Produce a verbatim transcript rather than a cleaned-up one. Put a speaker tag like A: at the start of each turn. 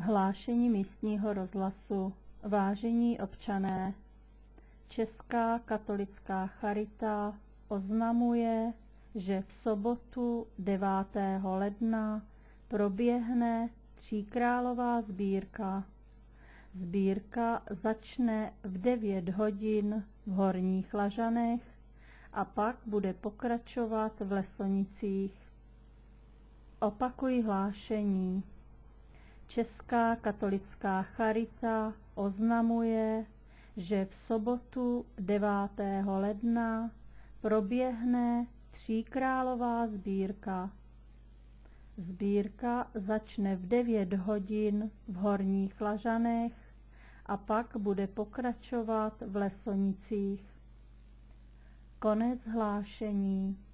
A: Hlášení místního rozhlasu. Vážení občané, Česká katolická charita oznamuje, že v sobotu devátého ledna proběhne tříkrálová sbírka. Sbírka začne v devět hodin v Horních Lažanech a pak bude pokračovat v Lesonicích. Opakuji hlášení. Česká katolická charita oznamuje, že v sobotu devátého ledna proběhne tříkrálová sbírka. Sbírka začne v devět hodin v Horních Lažanech a pak bude pokračovat v Lesonicích. Konec hlášení.